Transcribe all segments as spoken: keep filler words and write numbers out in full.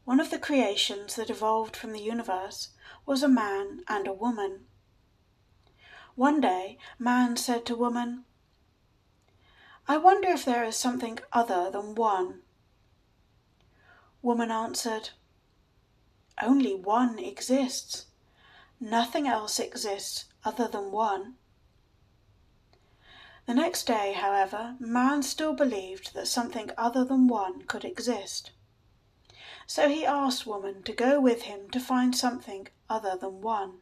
One of the creations that evolved from the universe was a man and a woman. One day, man said to woman, "I wonder if there is something other than one." Woman answered, "Only one exists. Nothing else exists other than one." The next day, however, man still believed that something other than one could exist. So he asked woman to go with him to find something other than one.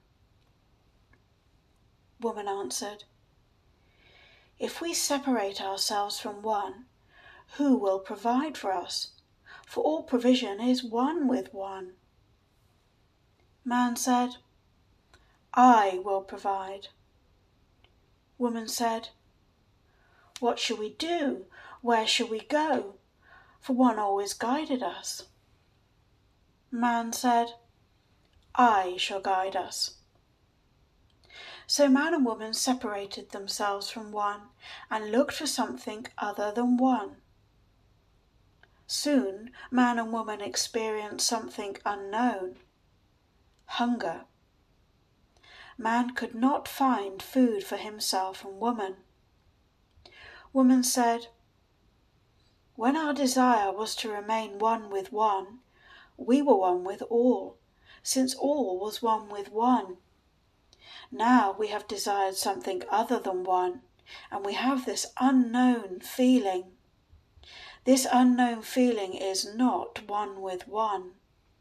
Woman answered, "If we separate ourselves from one, who will provide for us? For all provision is one with one." Man said, "I will provide." Woman said, "What shall we do? Where shall we go? For one always guided us." Man said, "I shall guide us." So man and woman separated themselves from one and looked for something other than one. Soon man and woman experienced something unknown: hunger. Man could not find food for himself and woman. Woman said, "When our desire was to remain one with one, we were one with all, since all was one with one. Now we have desired something other than one, and we have this unknown feeling. This unknown feeling is not one with one."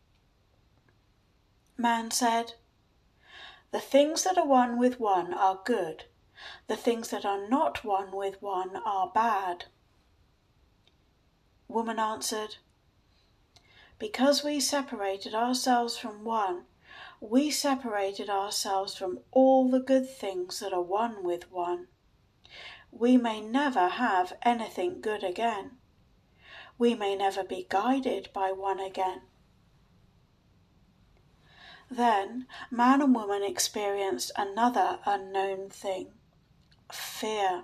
Man said, "The things that are one with one are good. The things that are not one with one are bad." Woman answered, "Because we separated ourselves from one, we separated ourselves from all the good things that are one with one. We may never have anything good again. We may never be guided by one again." Then man and woman experienced another unknown thing: fear.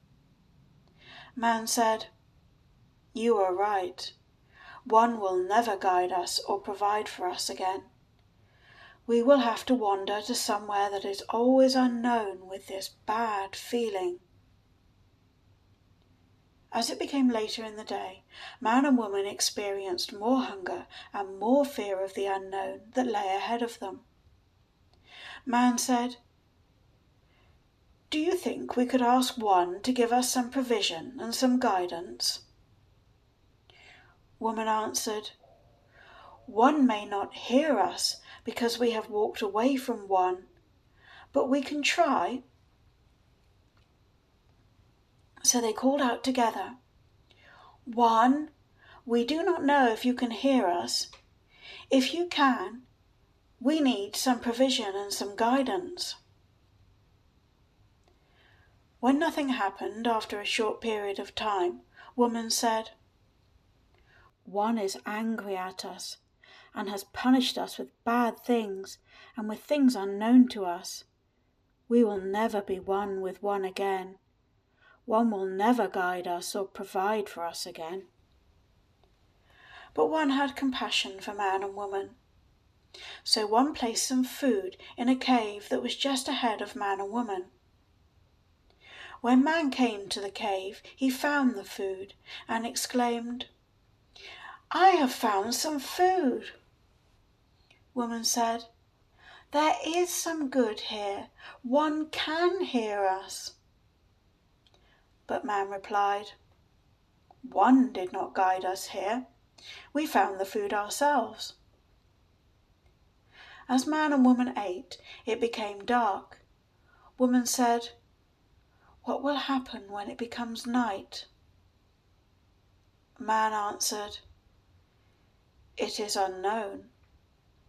Man said, "You are right. One will never guide us or provide for us again. We will have to wander to somewhere that is always unknown with this bad feeling." As it became later in the day, man and woman experienced more hunger and more fear of the unknown that lay ahead of them. Man said, "Do you think we could ask one to give us some provision and some guidance?" Woman answered, "One may not hear us because we have walked away from one, but we can try." So they called out together, "One, we do not know if you can hear us. If you can, we need some provision and some guidance." When nothing happened after a short period of time, woman said, "One is angry at us and has punished us with bad things and with things unknown to us. We will never be one with one again. One will never guide us or provide for us again." But one had compassion for man and woman. So one placed some food in a cave that was just ahead of man and woman. When man came to the cave, he found the food and exclaimed, "I have found some food." Woman said, "There is some good here. One can hear us." But man replied, "One did not guide us here. We found the food ourselves." As man and woman ate, it became dark. Woman said, "What will happen when it becomes night?" Man answered, "It is unknown.